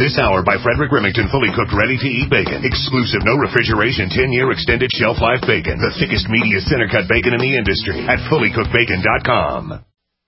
This hour by Frederick Remington, fully cooked, ready-to-eat bacon. Exclusive, no refrigeration, 10-year extended shelf life bacon. The thickest, meatiest center-cut bacon in the industry at fullycookedbacon.com.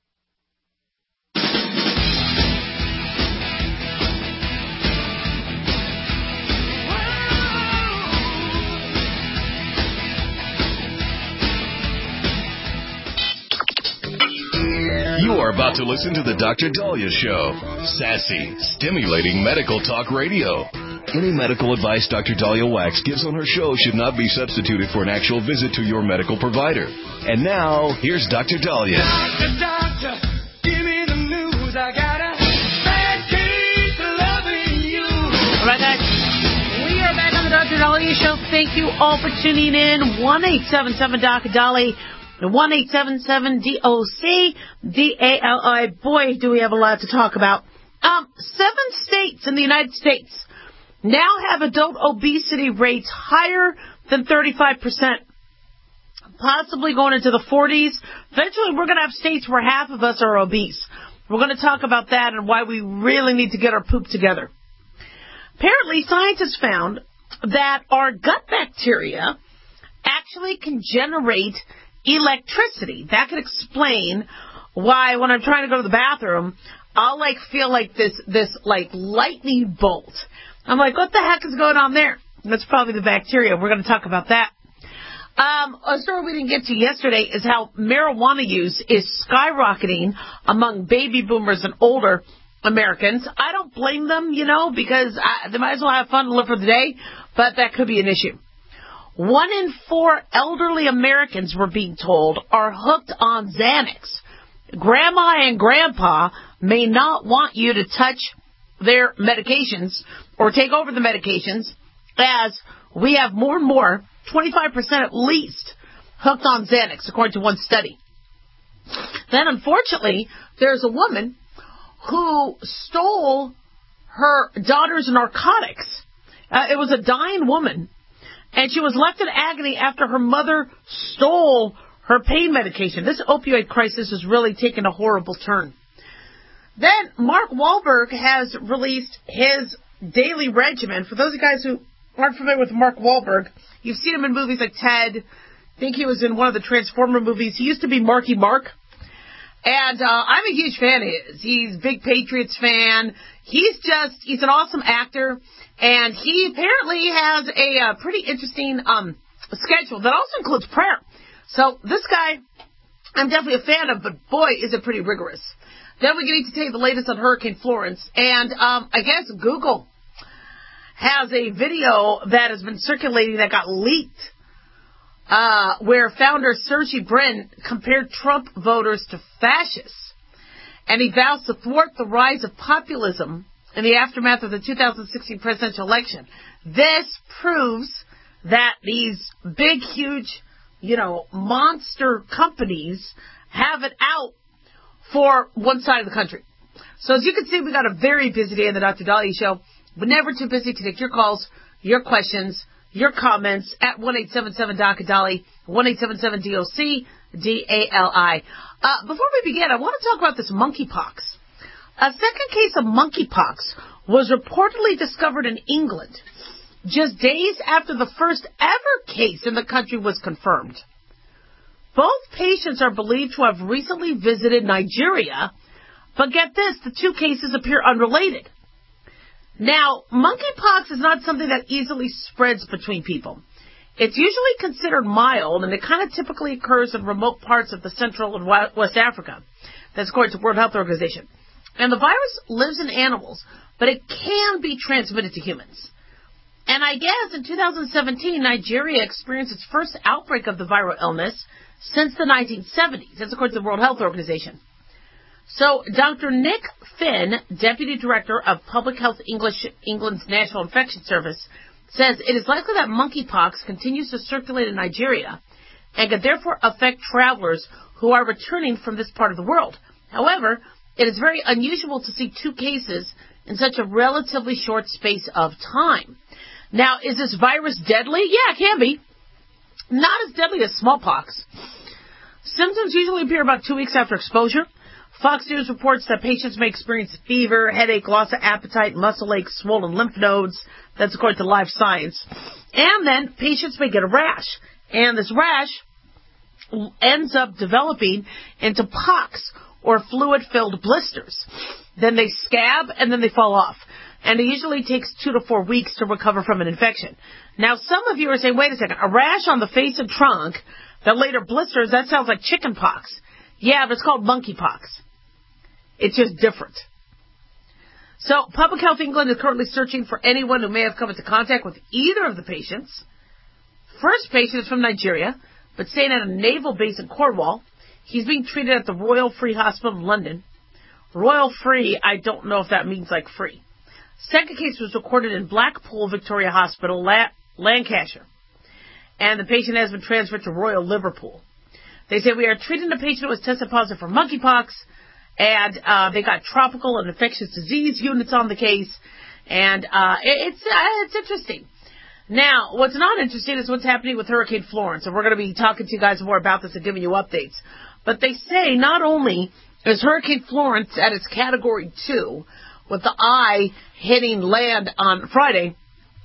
You are about to listen to the Dr. Daliah Show. Sassy, stimulating medical talk radio. Any medical advice Dr. Daliah Wax gives on her show should not be substituted for an actual visit to your medical provider. And now, here's Dr. Daliah. Doctor, give me the news. I got a bad case of loving you. All right, guys. We are back on the Dr. Daliah Show. Thank you all for tuning in. 1-877-Dr. 1-877-DOC-DALI. Boy, do we have a lot to talk about. 7 states in the United States now have adult obesity rates higher than 35%, possibly going into the 40s. Eventually, we're going to have states where half of us are obese. We're going to talk about that and why we really need to get our poop together. Apparently, scientists found that our gut bacteria actually can generate electricity. That could explain why when I'm trying to go to the bathroom, I'll feel like this lightning bolt. I'm like, what the heck is going on there? That's probably the bacteria. We're going to talk about that. A story we didn't get to yesterday is how marijuana use is skyrocketing among baby boomers and older Americans. I don't blame them, because they might as well have fun and live for the day, but that could be an issue. 1 in 4 elderly Americans, we're being told, are hooked on Xanax. Grandma and Grandpa may not want you to touch their medications or take over the medications, as we have more and more, 25% at least, hooked on Xanax, according to one study. Then, unfortunately, there's a woman who stole her daughter's narcotics. It was a dying woman. And she was left in agony after her mother stole her pain medication. This opioid crisis is really taking a horrible turn. Then Mark Wahlberg has released his daily regimen. For those of you guys who aren't familiar with Mark Wahlberg, you've seen him in movies like Ted. I think he was in one of the Transformer movies. He used to be Marky Mark. And I'm a huge fan of his. He's a big Patriots fan. He's an awesome actor. And he apparently has a pretty interesting schedule that also includes prayer. So this guy, I'm definitely a fan of, but boy, is it pretty rigorous. Then we get to tell you the latest on Hurricane Florence. And I guess Google has a video that has been circulating that got leaked, where founder Sergey Brin compared Trump voters to fascists. And he vows to thwart the rise of populism in the aftermath of the 2016 presidential election. This proves that these big, huge, monster companies have it out for one side of the country. So as you can see, we got a very busy day in the Dr. Daliah Show, but never too busy to take your calls, your questions, your comments at 1-877-DOC-DALI, 1-877-DOC-DALI. Before we begin, I want to talk about this monkeypox. A second case of monkeypox was reportedly discovered in England just days after the first ever case in the country was confirmed. Both patients are believed to have recently visited Nigeria, but get this, the 2 cases appear unrelated. Now, monkeypox is not something that easily spreads between people. It's usually considered mild, and it kind of typically occurs in remote parts of the Central and West Africa. That's according to the World Health Organization. And the virus lives in animals, but it can be transmitted to humans. And I guess in 2017, Nigeria experienced its first outbreak of the viral illness since the 1970s. That's according to the World Health Organization. So Dr. Nick Finn, Deputy Director of Public Health England's National Infection Service, says it is likely that monkeypox continues to circulate in Nigeria and could therefore affect travelers who are returning from this part of the world. However, it is very unusual to see 2 cases in such a relatively short space of time. Now, is this virus deadly? Yeah, it can be. Not as deadly as smallpox. Symptoms usually appear about 2 weeks after exposure, Fox News reports that patients may experience fever, headache, loss of appetite, muscle aches, swollen lymph nodes. That's according to Live Science. And then patients may get a rash. And this rash ends up developing into pox or fluid-filled blisters. Then they scab and then they fall off. And it usually takes 2 to 4 weeks to recover from an infection. Now, some of you are saying, wait a second, a rash on the face and trunk that later blisters, that sounds like chicken pox. Yeah, but it's called monkeypox. It's just different. So, Public Health England is currently searching for anyone who may have come into contact with either of the patients. First patient is from Nigeria, but staying at a naval base in Cornwall. He's being treated at the Royal Free Hospital in London. Royal Free, I don't know if that means like free. Second case was recorded in Blackpool Victoria Hospital, Lancashire. And the patient has been transferred to Royal Liverpool. They say, we are treating the patient who was tested positive for monkeypox, and they got tropical and infectious disease units on the case. And it's interesting. Now, what's not interesting is what's happening with Hurricane Florence. And we're going to be talking to you guys more about this and giving you updates. But they say not only is Hurricane Florence at its Category 2, with the eye hitting land on Friday,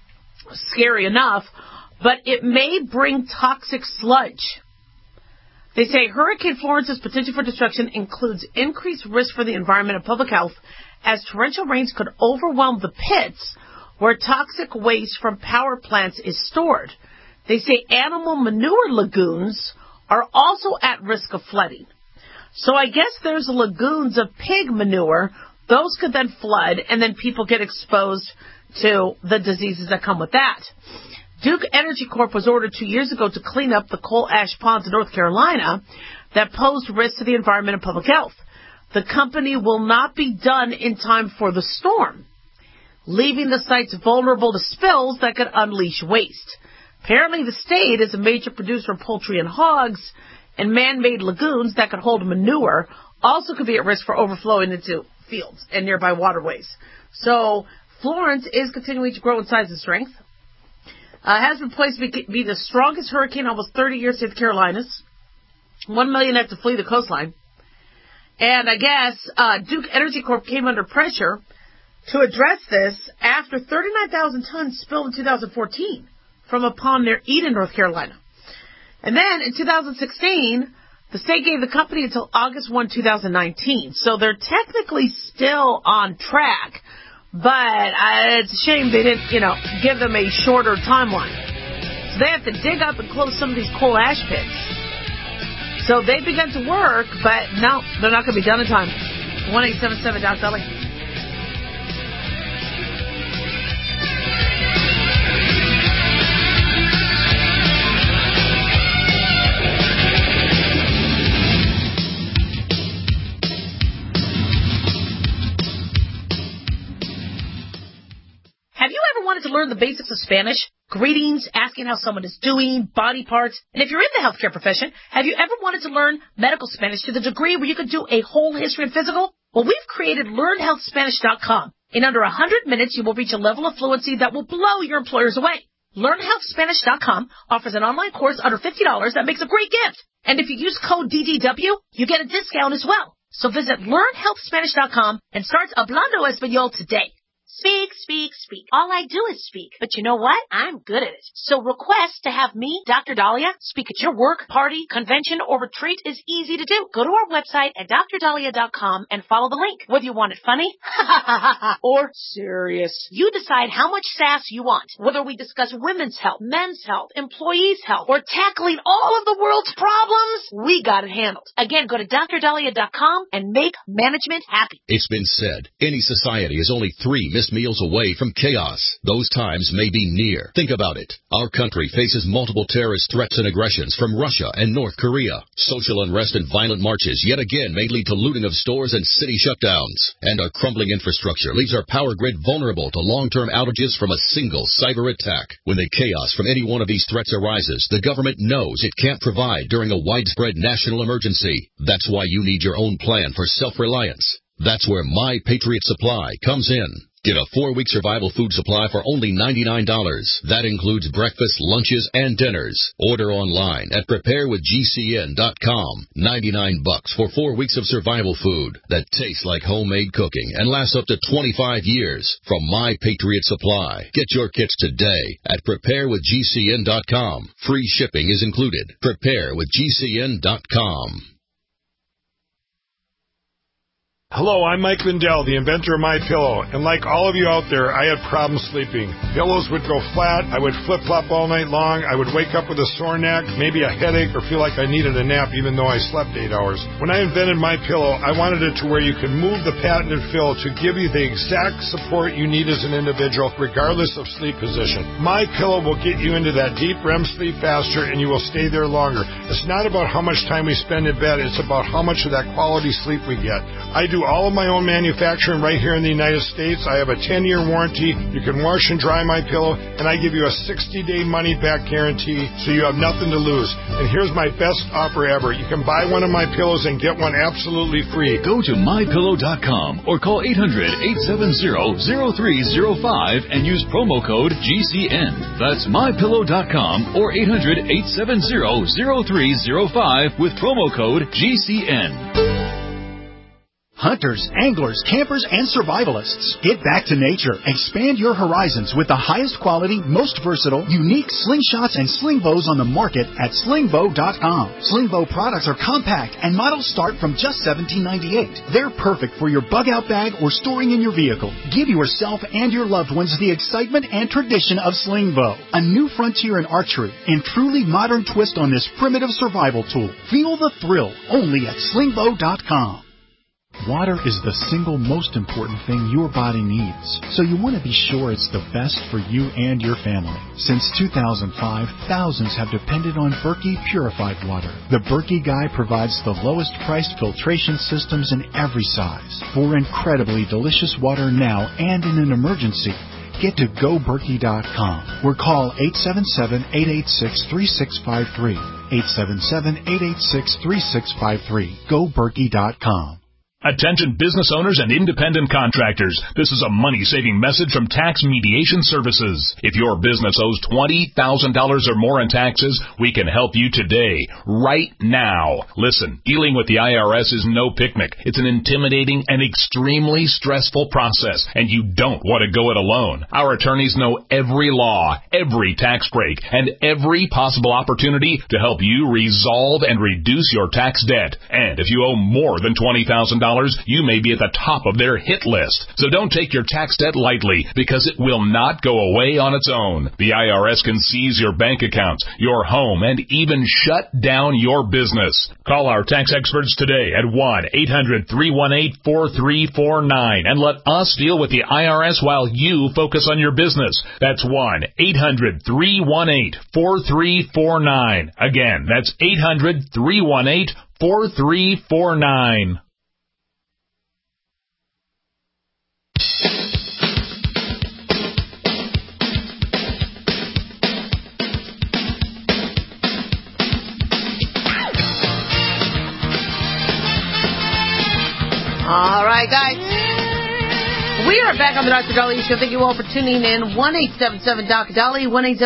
scary enough, but it may bring toxic sludge. They say Hurricane Florence's potential for destruction includes increased risk for the environment and public health, as torrential rains could overwhelm the pits where toxic waste from power plants is stored. They say animal manure lagoons are also at risk of flooding. So I guess there's lagoons of pig manure. Those could then flood, and then people get exposed to the diseases that come with that. Duke Energy Corp was ordered 2 years ago to clean up the coal ash ponds in North Carolina that posed risks to the environment and public health. The company will not be done in time for the storm, leaving the sites vulnerable to spills that could unleash waste. Apparently, the state is a major producer of poultry and hogs, and man-made lagoons that could hold manure also could be at risk for overflowing into fields and nearby waterways. So, Florence is continuing to grow in size and strength. Has been placed to be the strongest hurricane in almost 30 years in the Carolinas. 1 million had to flee the coastline. And I guess Duke Energy Corp came under pressure to address this after 39,000 tons spilled in 2014 from a pond near Eden, North Carolina. And then in 2016, the state gave the company until August 1, 2019. So they're technically still on track. But it's a shame they didn't, give them a shorter timeline. So they have to dig up and close some of these coal ash pits. So they've begun to work, but no, they're not going to be done in time. 1-877-DOC-DOLLY. Have you ever wanted to learn the basics of Spanish? Greetings, asking how someone is doing, body parts. And if you're in the healthcare profession, have you ever wanted to learn medical Spanish to the degree where you could do a whole history and physical? Well, we've created LearnHealthSpanish.com. In under 100 minutes, you will reach a level of fluency that will blow your employers away. LearnHealthSpanish.com offers an online course under $50 that makes a great gift. And if you use code DDW, you get a discount as well. So visit LearnHealthSpanish.com and start Hablando Español today. Speak, speak, speak. All I do is speak. But you know what? I'm good at it. So request to have me, Dr. Dahlia, speak at your work, party, convention, or retreat is easy to do. Go to our website at drdahlia.com and follow the link. Whether you want it funny or serious, you decide how much sass you want. Whether we discuss women's health, men's health, employees' health, or tackling all of the world's problems, we got it handled. Again, go to drdahlia.com and make management happy. It's been said, any society is only 3 missed meals away from chaos. Those times may be near. Think about it. Our country faces multiple terrorist threats and aggressions from Russia and North Korea. Social unrest and violent marches yet again may lead to looting of stores and city shutdowns. And our crumbling infrastructure leaves our power grid vulnerable to long-term outages from a single cyber attack. When the chaos from any one of these threats arises, the government knows it can't provide during a widespread national emergency. That's why you need your own plan for self-reliance. That's where My Patriot Supply comes in. Get a 4-week survival food supply for only $99. That includes breakfast, lunches, and dinners. Order online at preparewithgcn.com. $99 for 4 weeks of survival food that tastes like homemade cooking and lasts up to 25 years from My Patriot Supply. Get your kits today at preparewithgcn.com. Free shipping is included. Preparewithgcn.com. Hello, I'm Mike Lindell, the inventor of MyPillow, and like all of you out there, I had problems sleeping. Pillows would go flat, I would flip-flop all night long, I would wake up with a sore neck, maybe a headache, or feel like I needed a nap even though I slept 8 hours. When I invented MyPillow, I wanted it to where you could move the patented fill to give you the exact support you need as an individual, regardless of sleep position. MyPillow will get you into that deep REM sleep faster, and you will stay there longer. It's not about how much time we spend in bed, it's about how much of that quality sleep we get. I do all of my own manufacturing right here in the United States. I have a 10-year warranty. You can wash and dry my pillow, and I give you a 60-day money-back guarantee, so you have nothing to lose. And here's my best offer ever. You can buy one of my pillows and get one absolutely free. Go to mypillow.com or call 800-870-0305 and use promo code GCN. That's mypillow.com or 800-870-0305 with promo code GCN. Hunters, anglers, campers, and survivalists. Get back to nature. Expand your horizons with the highest quality, most versatile, unique slingshots and sling bows on the market at slingbow.com. Sling bow products are compact and models start from just $17.98. They're perfect for your bug-out bag or storing in your vehicle. Give yourself and your loved ones the excitement and tradition of sling bow. A new frontier in archery and truly modern twist on this primitive survival tool. Feel the thrill only at slingbow.com. Water is the single most important thing your body needs, so you want to be sure it's the best for you and your family. Since 2005, thousands have depended on Berkey purified water. The Berkey Guy provides the lowest priced filtration systems in every size. For incredibly delicious water now and in an emergency, get to GoBerkey.com or call 877-886-3653. 877-886-3653. GoBerkey.com. Attention business owners and independent contractors. This is a money-saving message from Tax Mediation Services. If your business owes $20,000 or more in taxes, we can help you today, right now. Listen, dealing with the IRS is no picnic. It's an intimidating and extremely stressful process, and you don't want to go it alone. Our attorneys know every law, every tax break, and every possible opportunity to help you resolve and reduce your tax debt. And if you owe more than $20,000, you may be at the top of their hit list. So don't take your tax debt lightly, because it will not go away on its own. The IRS can seize your bank accounts, your home, and even shut down your business. Call our tax experts today at 1-800-318-4349 and let us deal with the IRS while you focus on your business. That's 1-800-318-4349. Again, that's 800-318-4349. All right, guys. We are back on the Dr. Dali Show. Thank you all for tuning in. 1-877-DOC-DALI,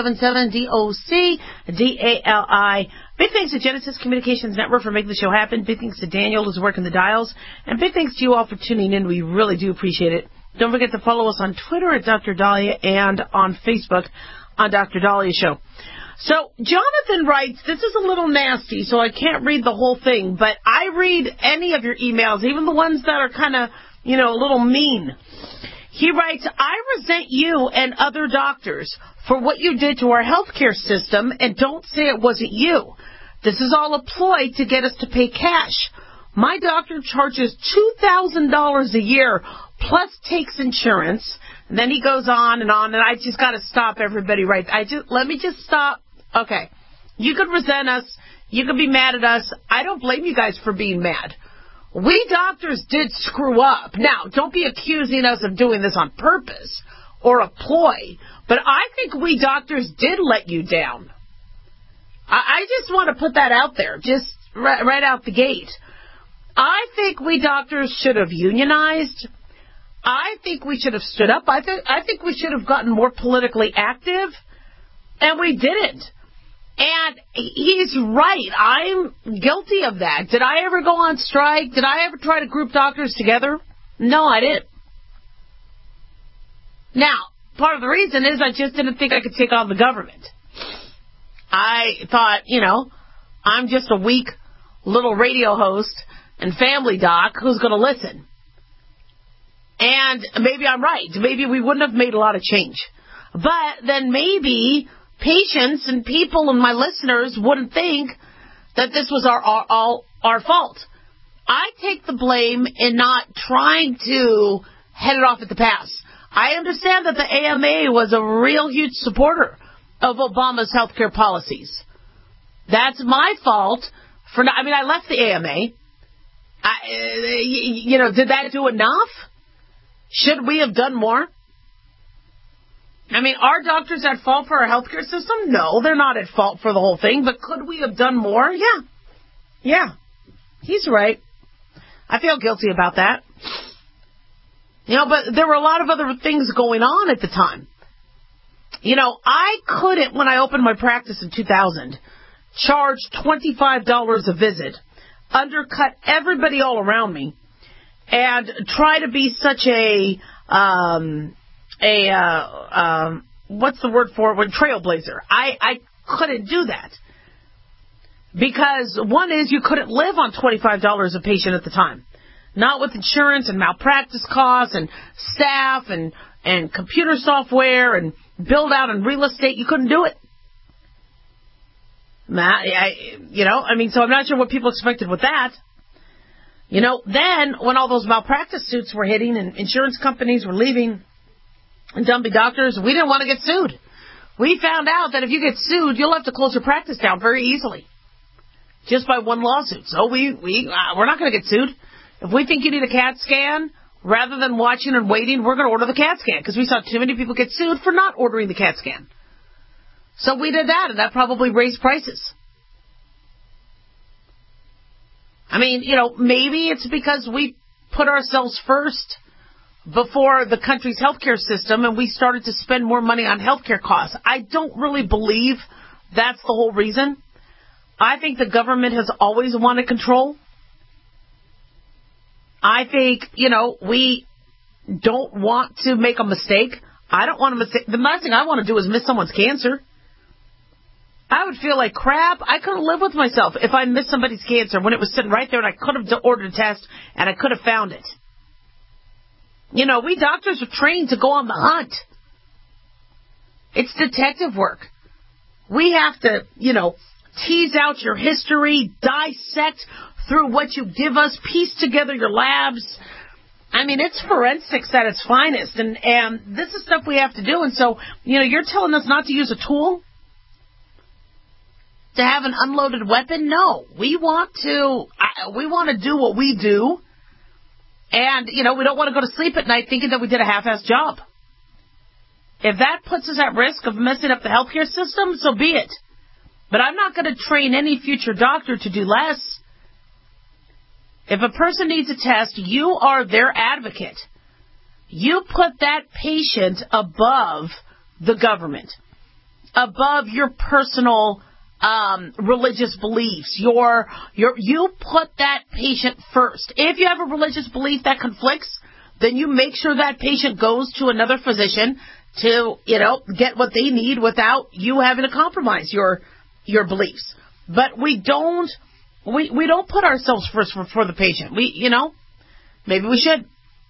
1-877-DOC-DALI. Big thanks to Genesis Communications Network for making the show happen. Big thanks to Daniel who's working the dials. And big thanks to you all for tuning in. We really do appreciate it. Don't forget to follow us on Twitter at Dr. Dahlia and on Facebook on Dr. Dahlia Show. So Jonathan writes, this is a little nasty, so I can't read the whole thing, but I read any of your emails, even the ones that are kind of, a little mean. He writes, I resent you and other doctors for what you did to our healthcare system, and don't say it wasn't you. This is all a ploy to get us to pay cash. My doctor charges $2,000 a year, plus takes insurance. And then he goes on, and I just got to stop everybody right. Let me just stop. Okay. You could resent us. You could be mad at us. I don't blame you guys for being mad. We doctors did screw up. Now, don't be accusing us of doing this on purpose or a ploy, but I think we doctors did let you down. I just want to put that out there, just right out the gate. I think we doctors should have unionized. I think we should have stood up. I think we should have gotten more politically active, and we didn't. And he's right. I'm guilty of that. Did I ever go on strike? Did I ever try to group doctors together? No, I didn't. Now, part of the reason is I just didn't think I could take on the government. I thought, I'm just a weak little radio host and family doc who's going to listen. And maybe I'm right. Maybe we wouldn't have made a lot of change. But then maybe patients and people and my listeners wouldn't think that this was our fault. I take the blame in not trying to head it off at the pass. I understand that the AMA was a real huge supporter of Obama's health care policies. That's my fault for not, I left the AMA. Did that do enough? Should we have done more? Are doctors at fault for our healthcare system? No, they're not at fault for the whole thing, but could we have done more? Yeah. He's right. I feel guilty about that. But there were a lot of other things going on at the time. I couldn't, when I opened my practice in 2000, charge $25 a visit, undercut everybody all around me, and try to be such what's the word for it? Trailblazer. I couldn't do that. Because one is you couldn't live on $25 a patient at the time. Not with insurance and malpractice costs and staff and computer software and build out and real estate. You couldn't do it. So I'm not sure what people expected with that. Then when all those malpractice suits were hitting and insurance companies were leaving and dumping doctors, we didn't want to get sued. We found out that if you get sued, you'll have to close your practice down very easily. Just by one lawsuit. So we're not going to get sued. If we think you need a CAT scan, rather than watching and waiting, we're going to order the CAT scan because we saw too many people get sued for not ordering the CAT scan. So we did that, and that probably raised prices. Maybe it's because we put ourselves first before the country's healthcare system, and we started to spend more money on healthcare costs. I don't really believe that's the whole reason. I think the government has always wanted control. I think, we don't want to make a mistake. I don't want to mistake. The last thing I want to do is miss someone's cancer. I would feel like crap. I couldn't live with myself if I missed somebody's cancer when it was sitting right there and I could have ordered a test and I could have found it. We doctors are trained to go on the hunt. It's detective work. We have to, tease out your history, dissect through what you give us, piece together your labs. It's forensics at its finest, and this is stuff we have to do. And so, you're telling us not to use a tool? To have an unloaded weapon? No. We want to do what we do, and, we don't want to go to sleep at night thinking that we did a half-assed job. If that puts us at risk of messing up the healthcare system, so be it. But I'm not going to train any future doctor to do less. If a person needs a test, you are their advocate. You put that patient above the government, above your personal religious beliefs. You put that patient first. If you have a religious belief that conflicts, then you make sure that patient goes to another physician to, get what they need without you having to compromise your beliefs. But we don't put ourselves first for the patient. Maybe we should.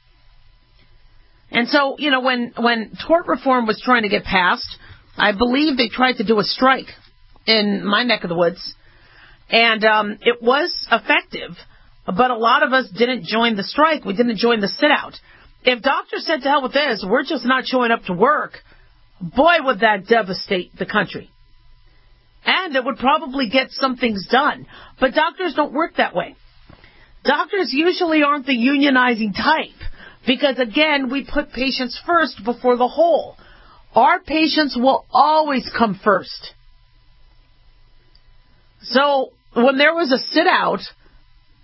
And so, when tort reform was trying to get passed, I believe they tried to do a strike in my neck of the woods. And it was effective, but a lot of us didn't join the strike. We didn't join the sit-out. If doctors said, to hell with this, we're just not showing up to work, boy, would that devastate the country. And it would probably get some things done. But doctors don't work that way. Doctors usually aren't the unionizing type because, again, we put patients first before the whole. Our patients will always come first. So when there was a sit-out,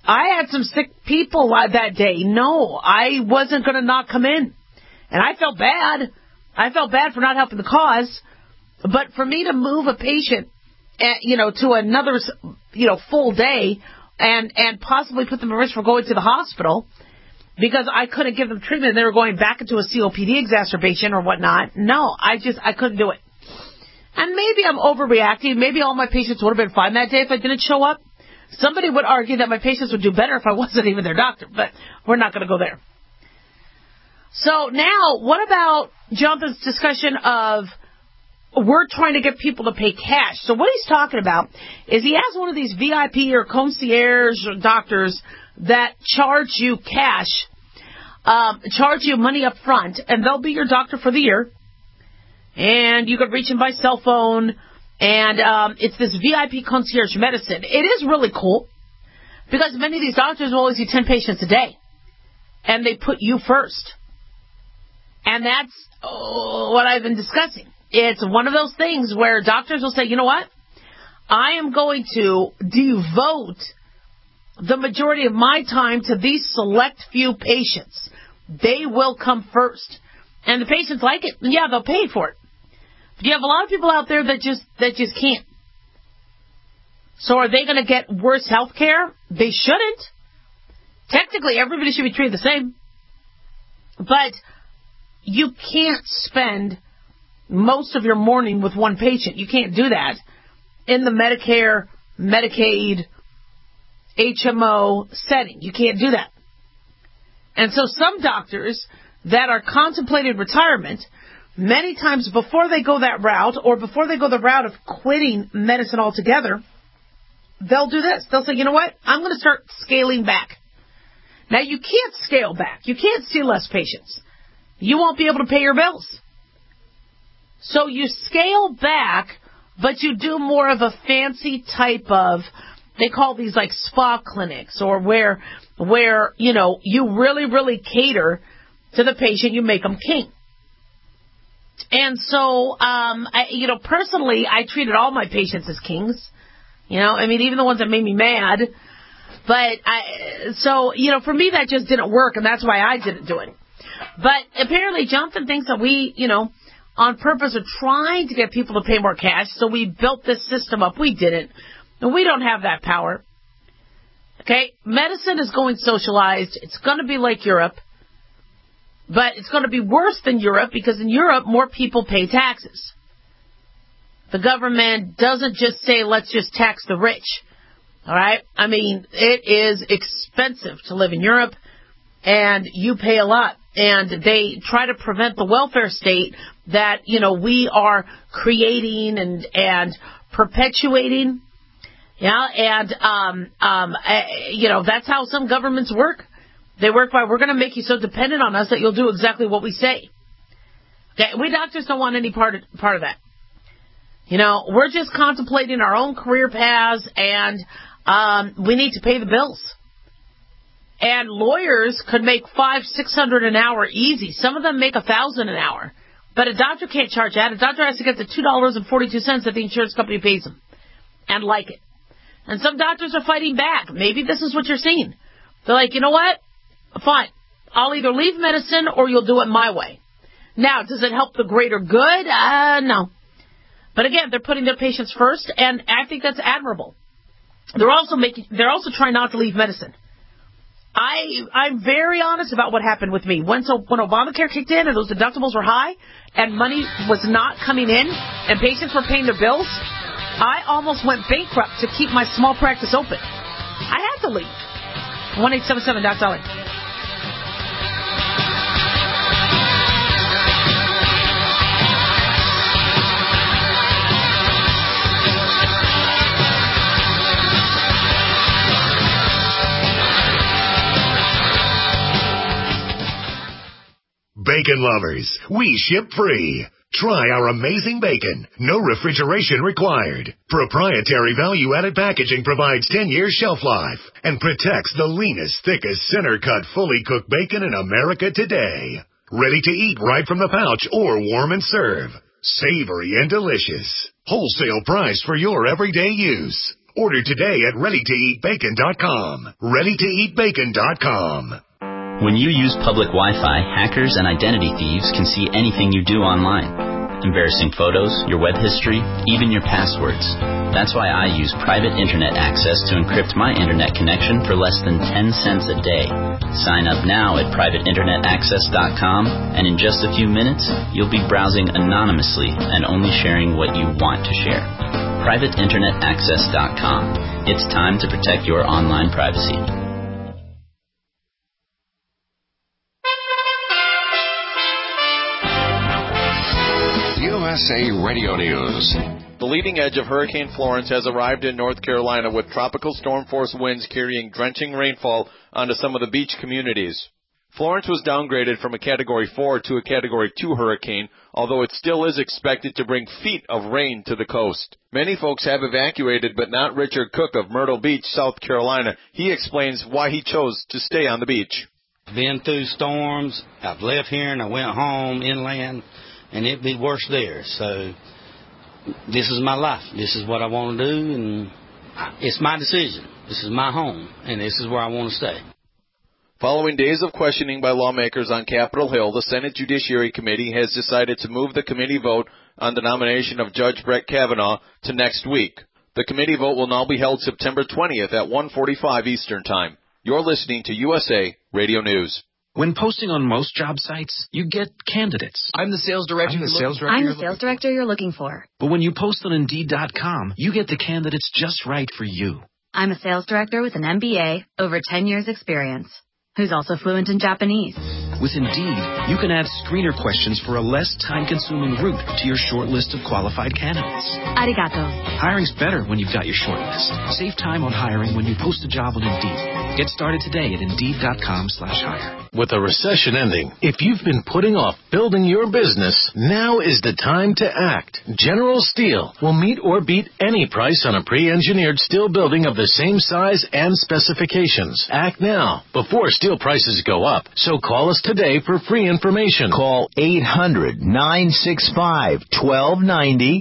I had some sick people that day. No, I wasn't going to not come in. And I felt bad. I felt bad for not helping the cause. But for me to move a patient, to another, full day and possibly put them at risk for going to the hospital because I couldn't give them treatment and they were going back into a COPD exacerbation or whatnot. No, I couldn't do it. And maybe I'm overreacting. Maybe all my patients would have been fine that day if I didn't show up. Somebody would argue that my patients would do better if I wasn't even their doctor, but we're not going to go there. So now, what about Jonathan's discussion of we're trying to get people to pay cash? So what he's talking about is he has one of these VIP or concierge doctors that charge you cash, charge you money up front, and they'll be your doctor for the year. And you can reach him by cell phone. And it's this VIP concierge medicine. It is really cool because many of these doctors will always see 10 patients a day. And they put you first. And that's what I've been discussing. It's one of those things where doctors will say, you know what? I am going to devote the majority of my time to these select few patients. They will come first. And the patients like it. Yeah, they'll pay for it. You have a lot of people out there that just can't. So are they going to get worse health care? They shouldn't. Technically, everybody should be treated the same. But you can't spend most of your morning with one patient. You can't do that in the Medicare, Medicaid, HMO setting. You can't do that. And so some doctors that are contemplating retirement, many times before they go that route or before they go the route of quitting medicine altogether, they'll do this. They'll say, you know what? I'm going to start scaling back. Now, you can't scale back. You can't see less patients. You won't be able to pay your bills. So you scale back, but you do more of a fancy type of, they call these like spa clinics or where you really, really cater to the patient. You make them king. And so, personally, I treated all my patients as kings. Even the ones that made me mad. But, for me, that just didn't work, and that's why I didn't do it. But apparently, Jonathan thinks that we, on purpose are trying to get people to pay more cash, so we built this system up. We didn't. And we don't have that power. Okay? Medicine is going socialized. It's going to be like Europe. But it's going to be worse than Europe because in Europe, more people pay taxes. The government doesn't just say, let's just tax the rich. All right? It is expensive to live in Europe, and you pay a lot. And they try to prevent the welfare state that, we are creating and perpetuating. Yeah, and, that's how some governments work. They work by, we're going to make you so dependent on us that you'll do exactly what we say. Okay, we doctors don't want any part of that. We're just contemplating our own career paths, and we need to pay the bills. And lawyers could make $500-600 an hour easy. Some of them make $1,000 an hour. But a doctor can't charge that. A doctor has to get the $2.42 that the insurance company pays them and like it. And some doctors are fighting back. Maybe this is what you're seeing. They're like, you know what? Fine. I'll either leave medicine or you'll do it my way. Now, does it help the greater good? No. But again, they're putting their patients first, and I think that's admirable. They're also trying not to leave medicine. I'm very honest about what happened with me. When Obamacare kicked in and those deductibles were high and money was not coming in and patients were paying their bills, I almost went bankrupt to keep my small practice open. I had to leave. 1-877-DOC-DOLLAR. Bacon lovers, we ship free. Try our amazing bacon. No refrigeration required. Proprietary value-added packaging provides 10 years shelf life and protects the leanest, thickest, center-cut, fully cooked bacon in America today. Ready to eat right from the pouch or warm and serve. Savory and delicious. Wholesale price for your everyday use. Order today at ReadyToEatBacon.com. ReadyToEatBacon.com. When you use public Wi-Fi, hackers and identity thieves can see anything you do online. Embarrassing photos, your web history, even your passwords. That's why I use private internet access to encrypt my internet connection for less than 10 cents a day. Sign up now at privateinternetaccess.com, and in just a few minutes, you'll be browsing anonymously and only sharing what you want to share. privateinternetaccess.com. It's time to protect your online privacy. USA Radio News. The leading edge of Hurricane Florence has arrived in North Carolina with tropical storm force winds carrying drenching rainfall onto some of the beach communities. Florence was downgraded from a Category 4 to a Category 2 hurricane, although it still is expected to bring feet of rain to the coast. Many folks have evacuated, but not Richard Cook of Myrtle Beach, South Carolina. He explains why he chose to stay on the beach. Been through storms. I've left here and I went home inland, and it'd be worse there. So this is my life. This is what I want to do, and it's my decision. This is my home, and this is where I want to stay. Following days of questioning by lawmakers on Capitol Hill, the Senate Judiciary Committee has decided to move the committee vote on the nomination of Judge Brett Kavanaugh to next week. The committee vote will now be held September 20th at 1:45 Eastern Time. You're listening to USA Radio News. When posting on most job sites, you get candidates. I'm the sales director. I'm the sales director you're looking for. But when you post on Indeed.com, you get the candidates just right for you. I'm a sales director with an MBA, over 10 years experience, who's also fluent in Japanese. With Indeed, you can add screener questions for a less time-consuming route to your short list of qualified candidates. Arigato. Hiring's better when you've got your short list. Save time on hiring when you post a job on Indeed. Get started today at Indeed.com/hire. With a recession ending, if you've been putting off building your business, now is the time to act. General Steel will meet or beat any price on a pre-engineered steel building of the same size and specifications. Act now, before steel prices go up. So call us today for free information. Call 800-965-1290.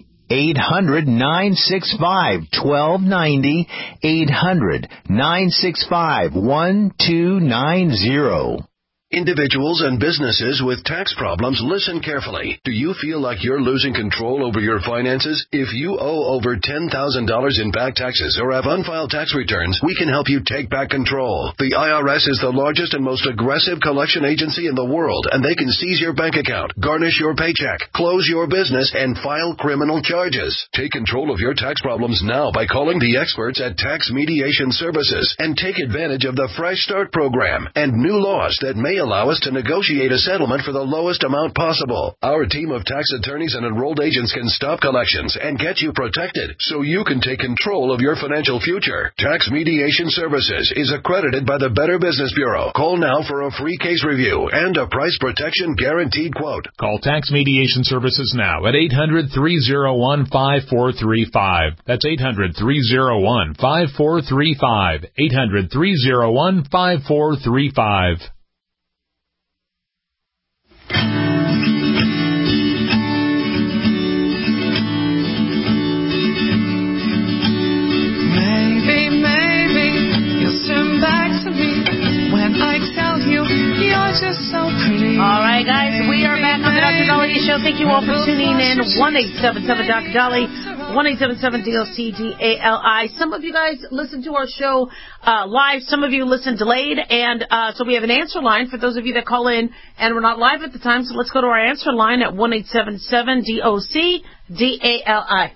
800-965-1290. 800-965-1290. Individuals and businesses with tax problems, listen carefully. Do you feel like you're losing control over your finances? If you owe over $10,000 in back taxes or have unfiled tax returns, we can help you take back control. The IRS is the largest and most aggressive collection agency in the world, and they can seize your bank account, garnish your paycheck, close your business, and file criminal charges. Take control of your tax problems now by calling the experts at Tax Mediation Services and take advantage of the Fresh Start program and new laws that may allow us to negotiate a settlement for the lowest amount possible. Our team of tax attorneys and enrolled agents can stop collections and get you protected so you can take control of your financial future. Tax Mediation Services is accredited by the Better Business Bureau. Call now for a free case review and a price protection guaranteed quote. Call Tax Mediation Services now at 800-301-5435. That's 800-301-5435. 800-301-5435. Maybe you'll turn back to me when I tell you you're just so pretty. All right, guys, we are back on the Dr. Dahlia Show. Thank you all for tuning in. 1-877-Dr. 1-877-DOC-DALI. Some of you guys listen to our show live. Some of you listen delayed. And so we have an answer line for those of you that call in and we're not live at the time. So let's go to our answer line at 1-877-DOC-DALI.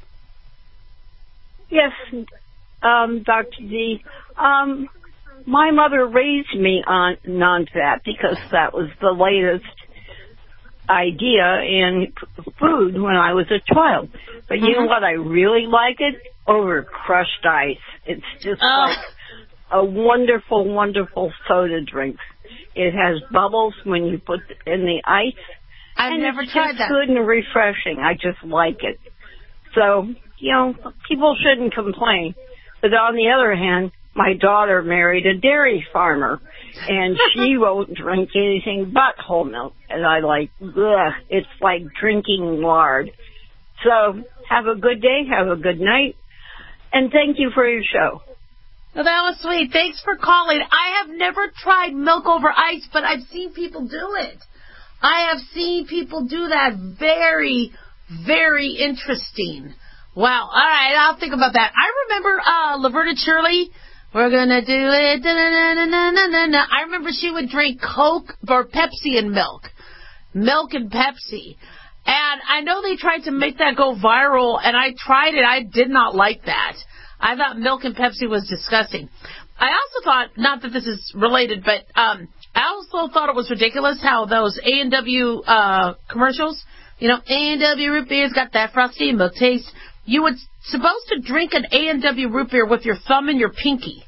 Yes, Dr. D. My mother raised me on non-fat because that was the latest idea in food when I was a child. But you know what? I really like it? Over crushed ice. It's just like a wonderful, wonderful soda drink. It has bubbles when you put in the ice. I've never tried that. It's good and refreshing. I just like it. So, you know, people shouldn't complain. But on the other hand, my daughter married a dairy farmer, and she won't drink anything but whole milk. And I like, ugh, it's like drinking lard. So have a good day, have a good night, And thank you for your show. Well, that was sweet. Thanks for calling. I have never tried milk over ice, but I've seen people do it. I have seen people do that. Very, very interesting. Wow. All right, I'll think about that. I remember Laverne and Shirley. We're gonna do it. Da-na-na-na-na-na-na. I remember she would drink Coke or Pepsi and milk and Pepsi. And I know they tried to make that go viral, and I tried it. I did not like that. I thought milk and Pepsi was disgusting. I also thought, not that this is related, but I also thought it was ridiculous how those A&W commercials, A&W root beer's got that frosty milk taste. You were supposed to drink an A&W root beer with your thumb and your pinky.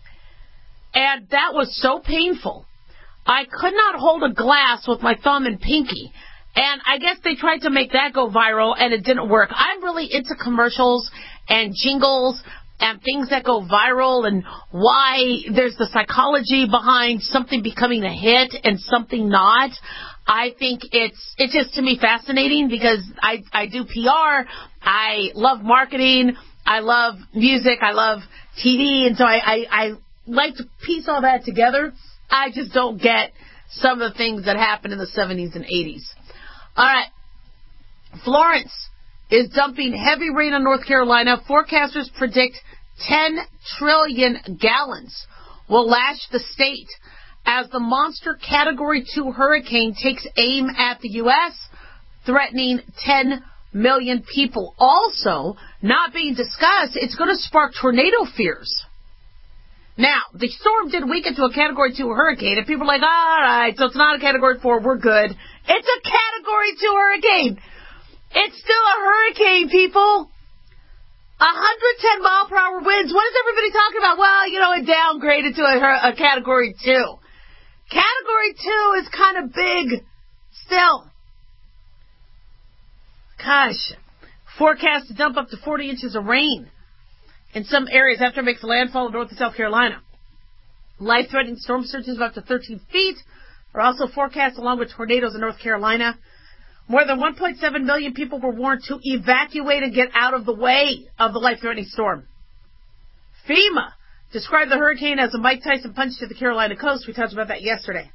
And that was so painful. I could not hold a glass with my thumb and pinky. And I guess they tried to make that go viral, and it didn't work. I'm really into commercials and jingles and things that go viral and why there's the psychology behind something becoming a hit and something not. I think it's just, to me, fascinating because I do PR. I love marketing. I love music. I love TV. And so I like to piece all that together. I just don't get some of the things that happened in the 70s and 80s. All right. Florence is dumping heavy rain on North Carolina. Forecasters predict 10 trillion gallons will lash the state as the monster Category 2 hurricane takes aim at the U.S., threatening 10 million people. Also, not being discussed, it's going to spark tornado fears. Now, the storm did weaken to a Category 2 hurricane, and people are like, all right, so it's not a Category 4, we're good. It's a Category 2 hurricane. It's still a hurricane, people. 110 mile per hour winds. What is everybody talking about? Well, it downgraded to a Category 2. Category 2 is kind of big still. Gosh. Forecast to dump up to 40 inches of rain in some areas after it makes landfall in North and South Carolina. Life-threatening storm surges of up to 13 feet are also forecast along with tornadoes in North Carolina. More than 1.7 million people were warned to evacuate and get out of the way of the life-threatening storm. FEMA described the hurricane as a Mike Tyson punch to the Carolina coast. We talked about that yesterday.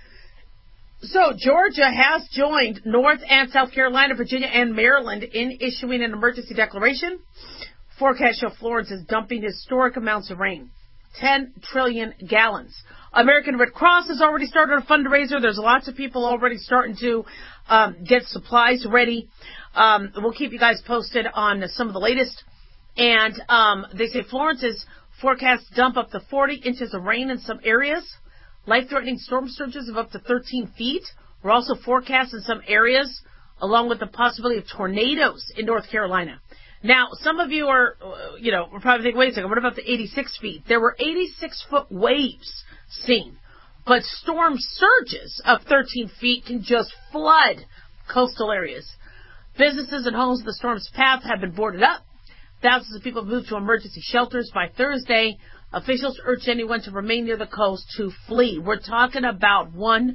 So Georgia has joined North and South Carolina, Virginia, and Maryland in issuing an emergency declaration. Forecasts show Florence is dumping historic amounts of rain. 10 trillion gallons. American Red Cross has already started a fundraiser. There's lots of people already starting to get supplies ready. We'll keep you guys posted on some of the latest. And they say Florence is forecast to dump up to 40 inches of rain in some areas. Life-threatening storm surges of up to 13 feet. We're also forecast in some areas, along with the possibility of tornadoes in North Carolina. Now, some of you are, we're probably thinking, wait a second, what about the 86 feet? There were 86-foot waves seen, but storm surges of 13 feet can just flood coastal areas. Businesses and homes in the storm's path have been boarded up. Thousands of people have moved to emergency shelters by Thursday. Officials urge anyone to remain near the coast to flee. We're talking about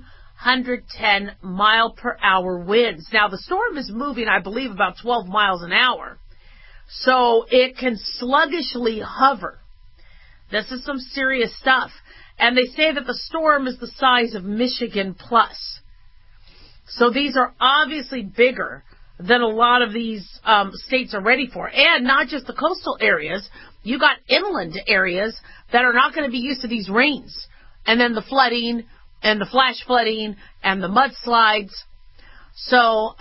110 mile per hour winds. Now, the storm is moving, I believe, about 12 miles an hour. So it can sluggishly hover. This is some serious stuff. And they say that the storm is the size of Michigan plus. So these are obviously bigger than a lot of these states are ready for. And not just the coastal areas. You got inland areas that are not going to be used to these rains. And then the flooding and the flash flooding and the mudslides. So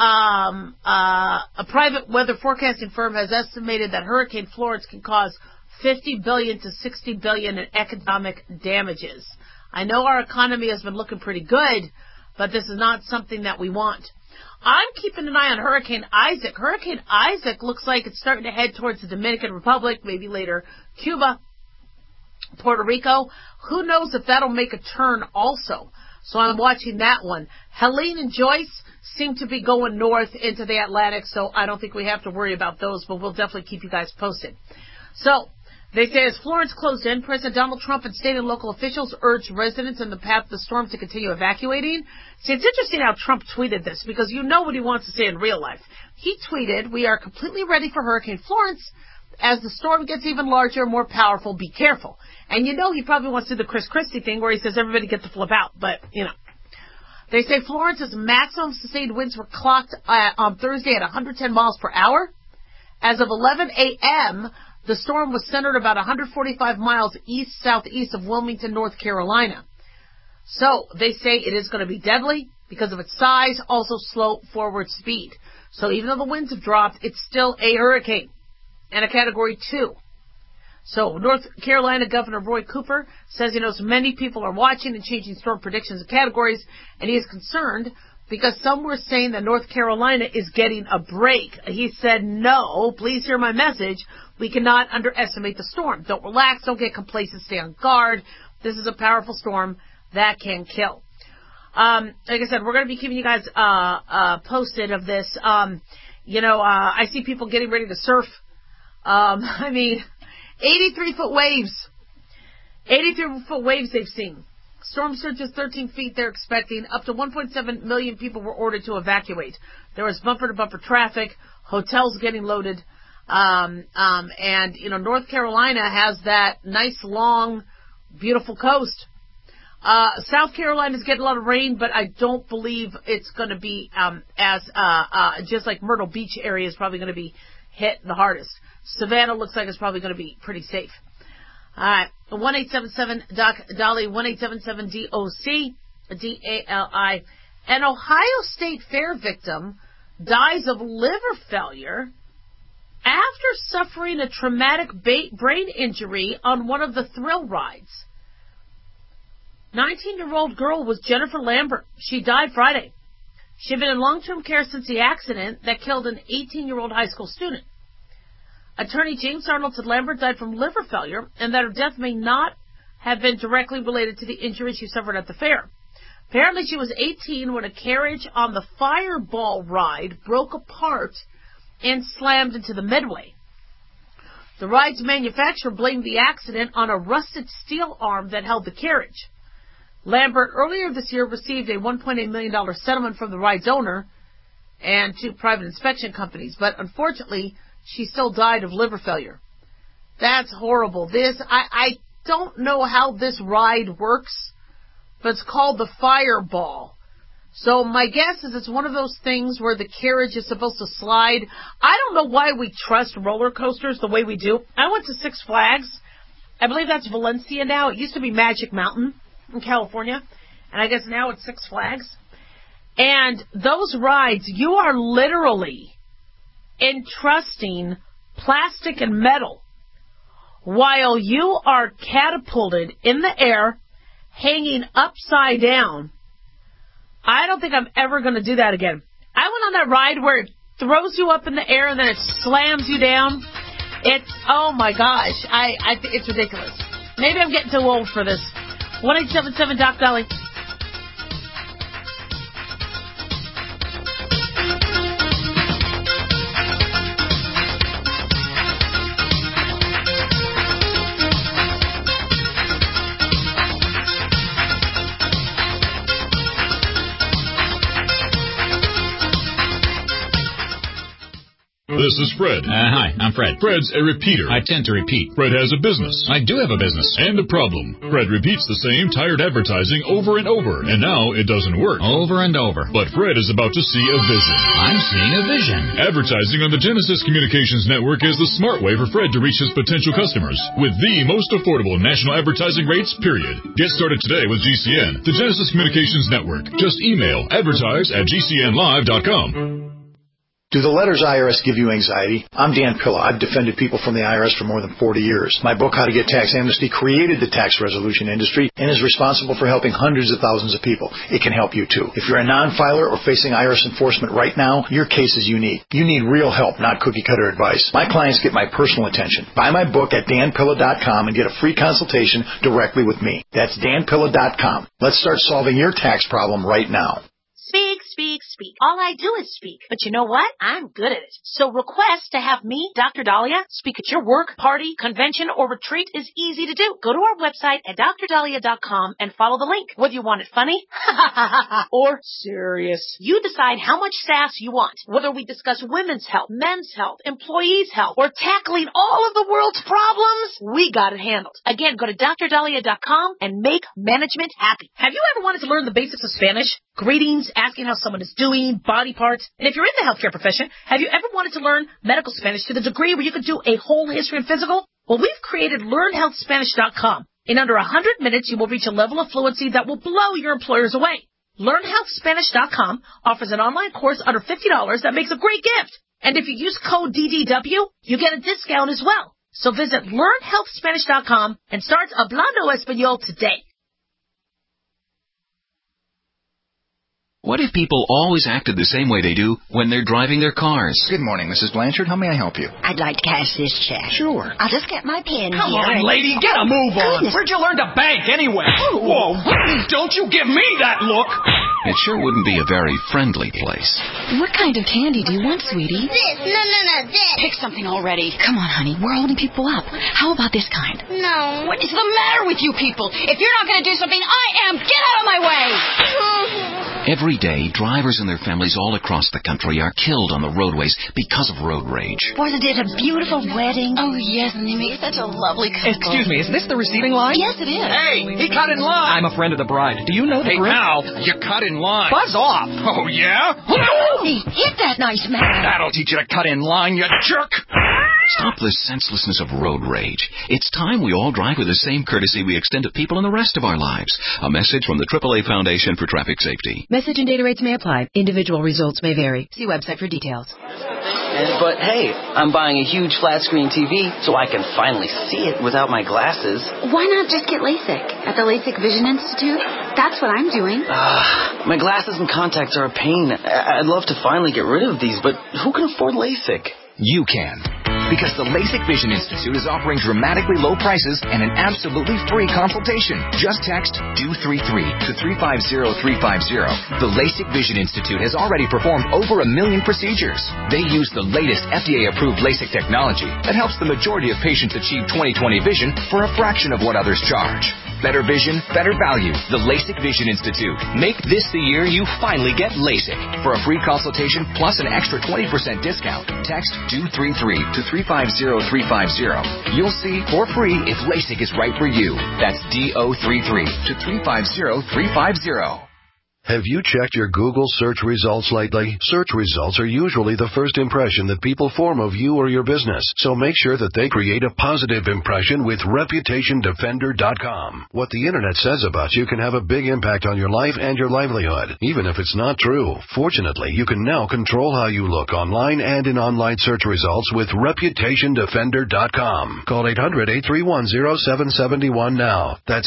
a private weather forecasting firm has estimated that Hurricane Florence can cause $50 billion to $60 billion in economic damages. I know our economy has been looking pretty good, but this is not something that we want. I'm keeping an eye on Hurricane Isaac. Hurricane Isaac looks like it's starting to head towards the Dominican Republic, maybe later Cuba, Puerto Rico. Who knows if that'll make a turn also. So I'm watching that one. Helene and Joyce seem to be going north into the Atlantic, so I don't think we have to worry about those, but we'll definitely keep you guys posted. So they say as Florence closed in, President Donald Trump and state and local officials urged residents in the path of the storm to continue evacuating. See, it's interesting how Trump tweeted this, because you know what he wants to say in real life. He tweeted, "We are completely ready for Hurricane Florence as the storm gets even larger, more powerful, be careful. And you know he probably wants to do the Chris Christie thing where he says everybody get the flip out. But, you know. They say Florence's maximum sustained winds were clocked on Thursday at 110 miles per hour. As of 11 a.m., the storm was centered about 145 miles east-southeast of Wilmington, North Carolina. So they say it is going to be deadly because of its size, also slow forward speed. So even though the winds have dropped, it's still a hurricane and a Category 2. So North Carolina Governor Roy Cooper says he knows many people are watching and changing storm predictions and categories, and he is concerned because some were saying that North Carolina is getting a break. He said, no, please hear my message. We cannot underestimate the storm. Don't relax. Don't get complacent. Stay on guard. This is a powerful storm that can kill. Like I said, we're going to be keeping you guys posted of this. I see people getting ready to surf. 83-foot waves. 83-foot waves they've seen. Storm surges 13 feet they're expecting. Up to 1.7 million people were ordered to evacuate. There was bumper-to-bumper traffic. Hotels getting loaded. North Carolina has that nice, long, beautiful coast. South Carolina's getting a lot of rain, but I don't believe it's going to be just like Myrtle Beach area is probably going to be hit the hardest. Savannah looks like it's probably going to be pretty safe. All right, 1-877-DOC-DOLLY, 1-877-DOC-DALI. An Ohio State Fair victim dies of liver failure after suffering a traumatic brain injury on one of the thrill rides. 19-year-old girl was Jennifer Lambert. She died Friday. She had been in long-term care since the accident that killed an 18-year-old high school student. Attorney James Arnold said Lambert died from liver failure and that her death may not have been directly related to the injury she suffered at the fair. Apparently she was 18 when a carriage on the Fireball ride broke apart and slammed into the midway. The ride's manufacturer blamed the accident on a rusted steel arm that held the carriage. Lambert earlier this year received a $1.8 million settlement from the ride's owner and two private inspection companies, but unfortunately she still died of liver failure. That's horrible. I don't know how this ride works, but it's called the Fireball. So my guess is it's one of those things where the carriage is supposed to slide. I don't know why we trust roller coasters the way we do. I went to Six Flags. I believe that's Valencia now. It used to be Magic Mountain in California, and I guess now it's Six Flags. And those rides, you are literally entrusting plastic and metal while you are catapulted in the air, hanging upside down. I don't think I'm ever going to do that again. I went on that ride where it throws you up in the air and then it slams you down. Oh my gosh, I think it's ridiculous. Maybe I'm getting too old for this. 1-877-DOC-DOLLY. This is Fred. Hi, I'm Fred. Fred's a repeater. I tend to repeat. Fred has a business. I do have a business. And a problem. Fred repeats the same tired advertising over and over, and now it doesn't work. Over and over. But Fred is about to see a vision. I'm seeing a vision. Advertising on the Genesis Communications Network is the smart way for Fred to reach his potential customers with the most affordable national advertising rates, period. Get started today with GCN, the Genesis Communications Network. Just email advertise@gcnlive.com. Do the letters IRS give you anxiety? I'm Dan Pilla. I've defended people from the IRS for more than 40 years. My book, How to Get Tax Amnesty, created the tax resolution industry and is responsible for helping hundreds of thousands of people. It can help you, too. If you're a non-filer or facing IRS enforcement right now, your case is unique. You need real help, not cookie-cutter advice. My clients get my personal attention. Buy my book at danpilla.com and get a free consultation directly with me. That's danpilla.com. Let's start solving your tax problem right now. Speak, speak, speak. speak. All I do is speak. But you know what? I'm good at it. So request to have me, Dr. Dahlia, speak at your work, party, convention, or retreat is easy to do. Go to our website at drdahlia.com and follow the link. Whether you want it funny or serious, you decide how much sass you want. Whether we discuss women's health, men's health, employees' health, or tackling all of the world's problems, we got it handled. Again, go to drdahlia.com and make management happy. Have you ever wanted to learn the basics of Spanish? Greetings, asking how someone is doing, body parts. And if you're in the healthcare profession, have you ever wanted to learn medical Spanish to the degree where you could do a whole history and physical? Well, we've created LearnHealthSpanish.com. In under 100 minutes, you will reach a level of fluency that will blow your employers away. LearnHealthSpanish.com offers an online course under $50 that makes a great gift. And if you use code DDW, you get a discount as well. So visit LearnHealthSpanish.com and start Hablando Español today. What if people always acted the same way they do when they're driving their cars? Good morning, Mrs. Blanchard. How may I help you? I'd like to cash this check. Sure. I'll just get my pen Come here. on, lady, get a move on. Goodness. Where'd you learn to bank anyway? Whoa, don't you give me that look. It sure wouldn't be a very friendly place. What kind of candy do you want, sweetie? This. No, this. Pick something already. Come on, honey. We're holding people up. How about this kind? No. What is the matter with you people? If you're not going to do something, I am. Get out of my way. Every day, drivers and their families all across the country are killed on the roadways because of road rage. Wasn't it a beautiful wedding? Oh, yes, and they make such a lovely couple. Excuse me, is this the receiving line? Yes, it is. Hey, he cut in line. I'm a friend of the bride. Do you know the groom? Hey, pal, you cut in line. Buzz off. Oh, yeah? Hey, hit that nice man. That'll teach you to cut in line, you jerk. Stop the senselessness of road rage. It's time we all drive with the same courtesy we extend to people in the rest of our lives. A message from the AAA Foundation for Traffic Safety. Message and data rates may apply. Individual results may vary. See website for details. But hey, I'm buying a huge flat screen TV so I can finally see it without my glasses. Why not just get LASIK at the LASIK Vision Institute? That's what I'm doing. My glasses and contacts are a pain. I'd love to finally get rid of these, but who can afford LASIK? You can. Because the LASIK Vision Institute is offering dramatically low prices and an absolutely free consultation. Just text DO33 to 350350. The LASIK Vision Institute has already performed over 1 million procedures. They use the latest FDA-approved LASIK technology that helps the majority of patients achieve 20/20 vision for a fraction of what others charge. Better vision, better value. The LASIK Vision Institute. Make this the year you finally get LASIK. For a free consultation plus an extra 20% discount, text DO33 to 350350. You'll see for free if LASIK is right for you. That's DO33 to 350350. Have you checked your Google search results lately? Search results are usually the first impression that people form of you or your business, so make sure that they create a positive impression with ReputationDefender.com. What the Internet says about you can have a big impact on your life and your livelihood, even if it's not true. Fortunately, you can now control how you look online and in online search results with ReputationDefender.com. Call 800-831-0771 now. That's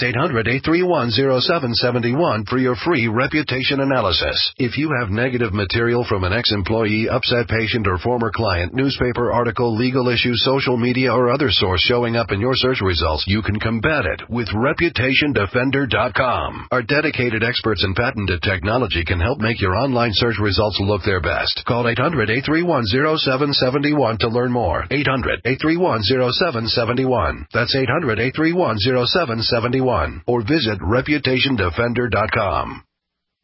800-831-0771 for your free reputation analysis. If you have negative material from an ex-employee, upset patient, or former client, newspaper article, legal issue, social media, or other source showing up in your search results, you can combat it with ReputationDefender.com. Our dedicated experts in patented technology can help make your online search results look their best. Call 800-831-0771 to learn more. 800-831-0771. That's 800-831-0771. Or visit ReputationDefender.com.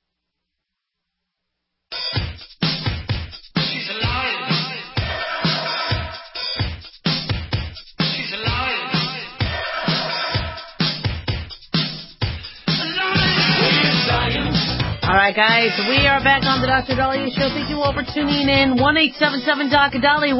All right, guys, we are back on the Dr. Dahlia Show. Thank you all for tuning in. 1-877-Dr.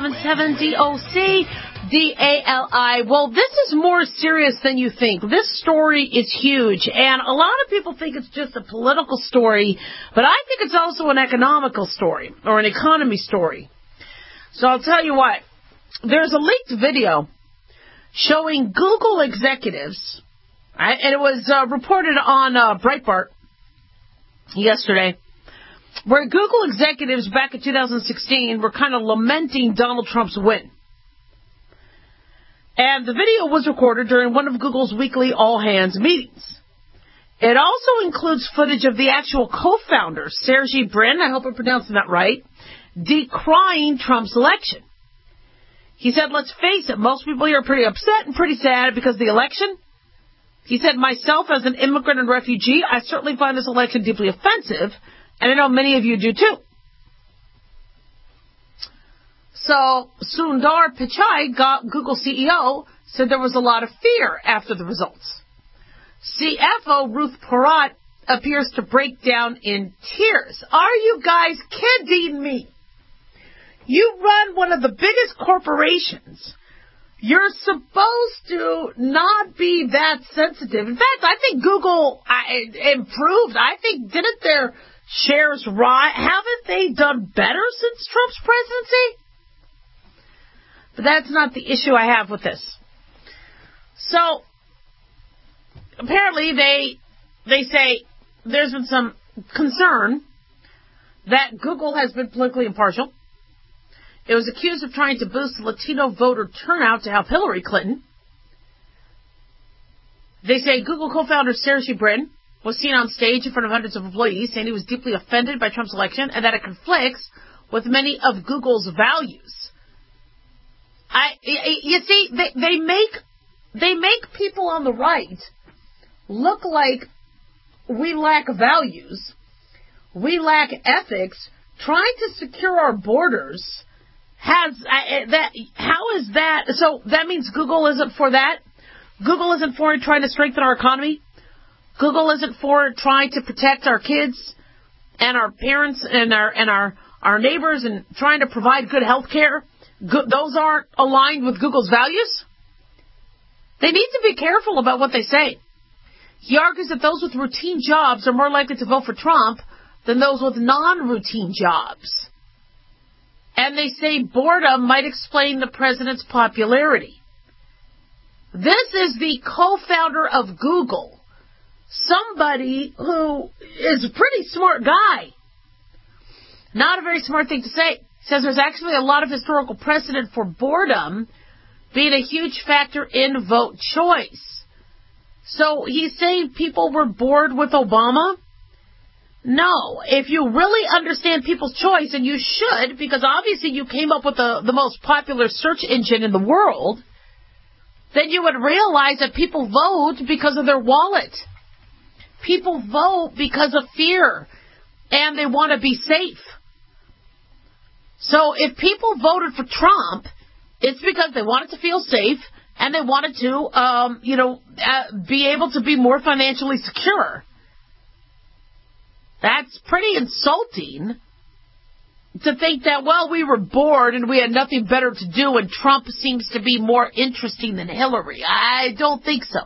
1-877-DOC-DALI. Well, this is more serious than you think. This story is huge, and a lot of people think it's just a political story, but I think it's also an economical story, or an economy story. So I'll tell you what. There's a leaked video showing Google executives, right, and it was reported on Breitbart yesterday, where Google executives back in 2016 were kind of lamenting Donald Trump's win. And the video was recorded during one of Google's weekly all-hands meetings. It also includes footage of the actual co-founder, Sergey Brin, I hope I'm pronouncing that right, decrying Trump's election. He said, let's face it, most people here are pretty upset and pretty sad because of the election. He said, myself as an immigrant and refugee, I certainly find this election deeply offensive, and I know many of you do too. So Sundar Pichai, Google CEO, said there was a lot of fear after the results. CFO Ruth Porat appears to break down in tears. Are you guys kidding me? You run one of the biggest corporations. You're supposed to not be that sensitive. In fact, I think Google improved. I think, didn't their shares rise? Haven't they done better since Trump's presidency? But that's not the issue I have with this. So, apparently they say there's been some concern that Google has been politically impartial. It was accused of trying to boost Latino voter turnout to help Hillary Clinton. They say Google co-founder Sergey Brin was seen on stage in front of hundreds of employees saying he was deeply offended by Trump's election and that it conflicts with many of Google's values. You see, they make people on the right look like we lack values, we lack ethics. Trying to secure our borders how is that? So that means Google isn't for that. Google isn't for trying to strengthen our economy. Google isn't for trying to protect our kids and our parents and our neighbors and trying to provide good health care. Those aren't aligned with Google's values. They need to be careful about what they say. He argues that those with routine jobs are more likely to vote for Trump than those with non-routine jobs. And they say boredom might explain the president's popularity. This is the co-founder of Google, somebody who is a pretty smart guy. Not a very smart thing to say. Says there's actually a lot of historical precedent for boredom being a huge factor in vote choice. So he's saying people were bored with Obama? No. If you really understand people's choice, and you should, because obviously you came up with the most popular search engine in the world, then you would realize that people vote because of their wallet. People vote because of fear, and they want to be safe. So if people voted for Trump, it's because they wanted to feel safe and they wanted to, be able to be more financially secure. That's pretty insulting to think that, well, we were bored and we had nothing better to do and Trump seems to be more interesting than Hillary. I don't think so.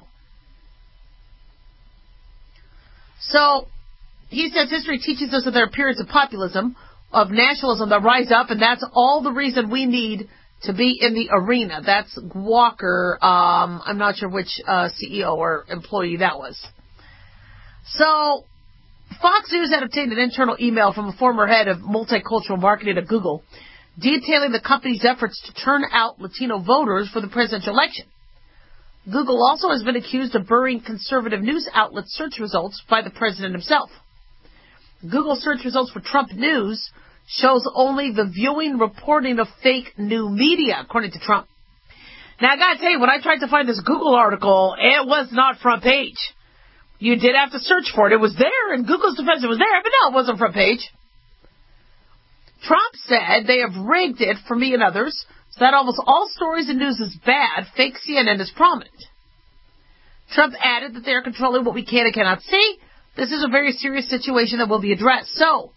So he says history teaches us that there are periods of populism, of nationalism that rise up, and that's all the reason we need to be in the arena. That's Walker. I'm not sure which CEO or employee that was. So Fox News had obtained an internal email from a former head of multicultural marketing at Google detailing the company's efforts to turn out Latino voters for the presidential election. Google also has been accused of burying conservative news outlet search results by the president himself. Google search results for Trump News shows only the viewing reporting of fake new media, according to Trump. Now, I gotta tell you, when I tried to find this Google article, it was not front page. You did have to search for it. It was there, and Google's defense, it was there, but no, it wasn't front page. Trump said they have rigged it for me and others, so that almost all stories and news is bad, fake CNN is prominent. Trump added that they are controlling what we can and cannot see. This is a very serious situation that will be addressed. So,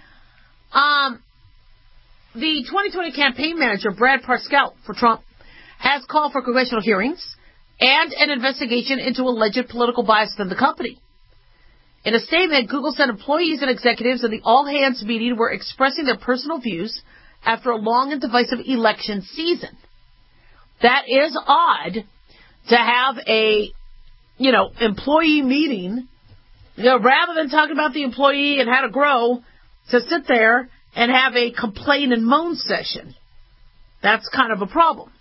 the 2020 campaign manager, Brad Parscale, for Trump, has called for congressional hearings and an investigation into alleged political bias within the company. In a statement, Google said employees and executives in the all-hands meeting were expressing their personal views after a long and divisive election season. That is odd to have a, employee meeting, rather than talking about the employee and how to grow, to sit there and have a complain and moan session. That's kind of a problem.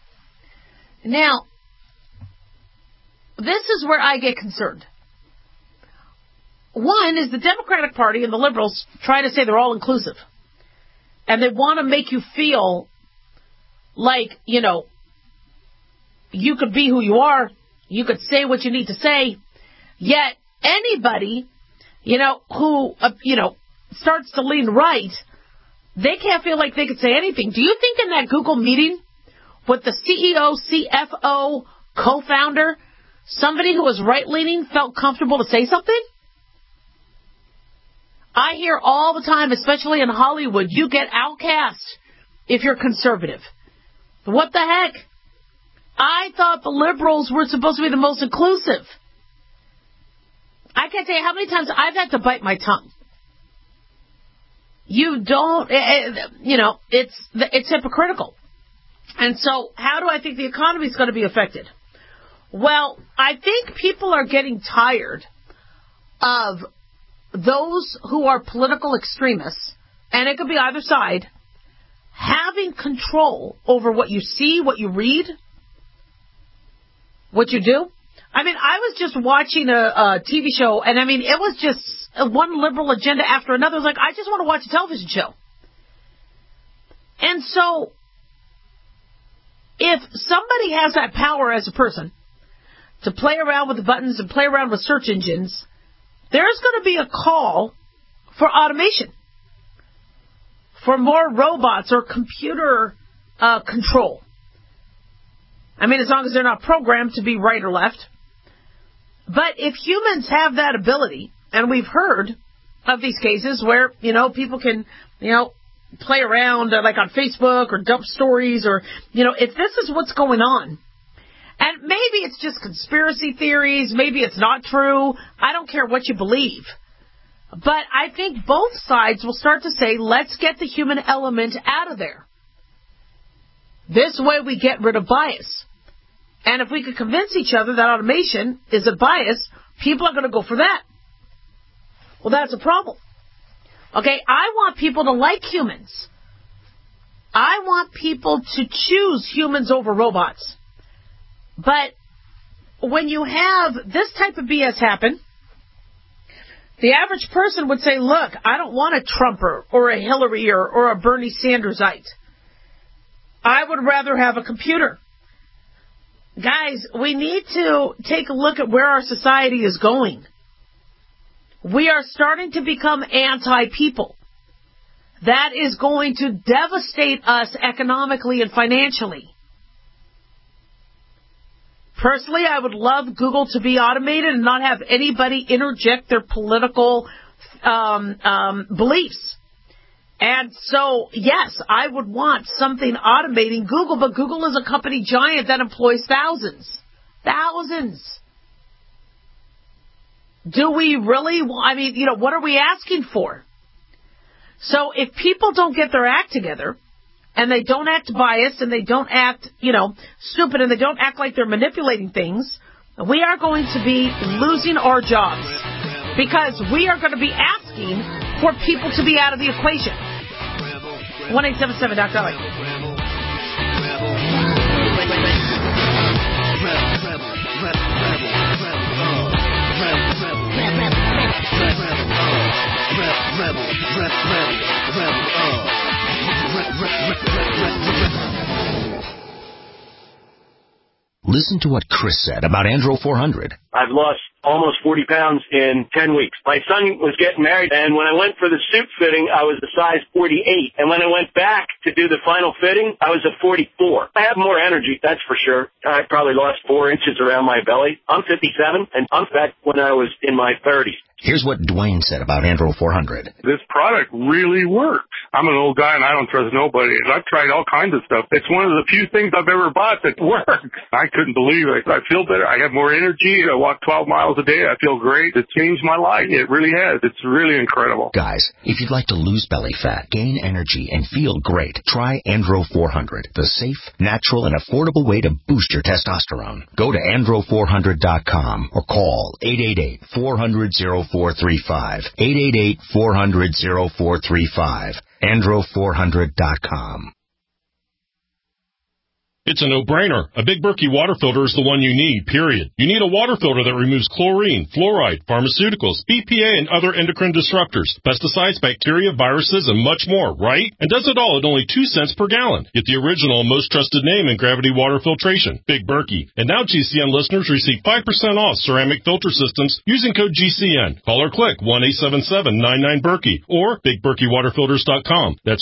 Now, this is where I get concerned. One is the Democratic Party and the liberals try to say they're all inclusive. And they want to make you feel like, you know, you could be who you are. You could say what you need to say. Yet anybody, you know, who, starts to lean right, they can't feel like they could say anything. Do you think in that Google meeting with the CEO, CFO, co-founder, somebody who was right-leaning felt comfortable to say something? I hear all the time, especially in Hollywood, you get outcast if you're conservative. What the heck? I thought the liberals were supposed to be the most inclusive. I can't tell you how many times I've had to bite my tongue. You don't, it's hypocritical. And so how do I think the economy is going to be affected? Well, I think people are getting tired of those who are political extremists, and it could be either side, having control over what you see, what you read, what you do. I mean, I was just watching a TV show, and I mean, it was just one liberal agenda after another. I was like, I just want to watch a television show. And so, if somebody has that power as a person to play around with the buttons and play around with search engines, there's going to be a call for automation, for more robots or computer control. I mean, as long as they're not programmed to be right or left. But if humans have that ability, and we've heard of these cases where, people can, play around like on Facebook or dump stories or, if this is what's going on, and maybe it's just conspiracy theories, maybe it's not true, I don't care what you believe. But I think both sides will start to say, let's get the human element out of there. This way we get rid of bias. And if we could convince each other that automation is a bias, people are going to go for that. Well, that's a problem. Okay, I want people to like humans. I want people to choose humans over robots. But when you have this type of BS happen, the average person would say, look, I don't want a Trumper or a Hillary or a Bernie Sandersite. I would rather have a computer. Guys, we need to take a look at where our society is going. We are starting to become anti-people. That is going to devastate us economically and financially. Personally, I would love Google to be automated and not have anybody interject their political beliefs. And so, yes, I would want something automating Google, but Google is a company giant that employs thousands. Thousands. Do we really, what are we asking for? So if people don't get their act together, and they don't act biased, and they don't act, stupid, and they don't act like they're manipulating things, we are going to be losing our jobs. Because we are going to be asking for people to be out of the equation. 1-877 Dr. Ellie. Listen to what Chris said about Andro 400. I've lost almost 40 pounds in 10 weeks. My son was getting married, and when I went for the suit fitting, I was a size 48. And when I went back to do the final fitting, I was a 44. I have more energy, that's for sure. I probably lost 4 inches around my belly. I'm 57, and I'm fat when I was in my 30s. Here's what Dwayne said about Andro 400. This product really works. I'm an old guy and I don't trust nobody. I've tried all kinds of stuff. It's one of the few things I've ever bought that works. I couldn't believe it. I feel better. I have more energy. I walk 12 miles a day. I feel great. It changed my life. It really has. It's really incredible. Guys, if you'd like to lose belly fat, gain energy, and feel great, try Andro 400, the safe, natural, and affordable way to boost your testosterone. Go to andro400.com or call 888-400-0435. 888-400-0435. andro400.com. It's a no-brainer. A Big Berkey water filter is the one you need, period. You need a water filter that removes chlorine, fluoride, pharmaceuticals, BPA, and other endocrine disruptors, pesticides, bacteria, viruses, and much more, right? And does it all at only 2 cents per gallon. Get the original and most trusted name in gravity water filtration, Big Berkey. And now GCN listeners receive 5% off ceramic filter systems using code GCN. Call or click 1-877-99-BERKEY or BigBerkeyWaterFilters.com. That's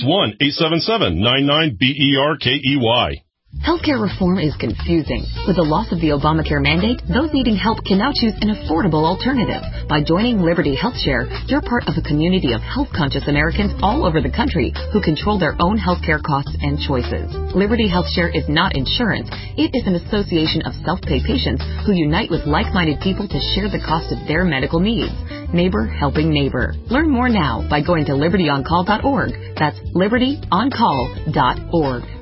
1-877-99-BERKEY. Healthcare reform is confusing. With the loss of the Obamacare mandate, those needing help can now choose an affordable alternative. By joining Liberty HealthShare, you're part of a community of health-conscious Americans all over the country who control their own healthcare costs and choices. Liberty HealthShare is not insurance. It is an association of self-pay patients who unite with like-minded people to share the cost of their medical needs. Neighbor helping neighbor. Learn more now by going to libertyoncall.org. That's libertyoncall.org.